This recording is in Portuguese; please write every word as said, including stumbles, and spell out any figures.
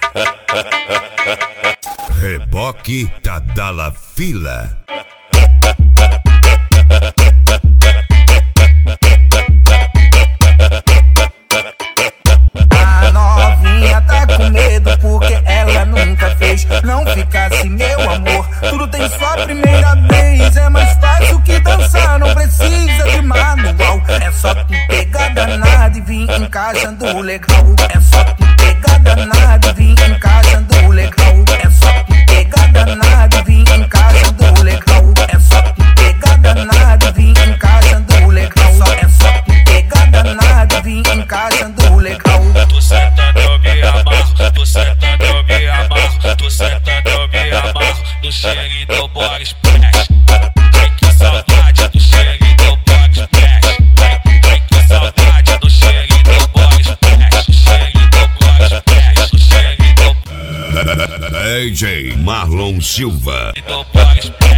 Reboque Tadala Fila. A novinha tá com medo porque ela nunca fez. Não fica assim, meu amor, tudo tem sua primeira vez. É mais fácil que dançar, não precisa de manual. É só tu pegar danado e vir encaixando legal. É só tu pegar danado e vir encaixando legal. É só tu pegar danado e vir encaixando legal. É só tu pegar danado e vir encaixando legal. É só tu pegar danado e vir encaixando legal. Tu sentando eu me amarro, tu sentando eu me amarro, tu sentando eu me amarro, no cheirinho do body splash. Ai que saudade do cheirinho do body splash. Ai que saudade do cheirinho do body splash. O cheirinho do body splash, o cheirinho do D J Marlon Silva. body splash.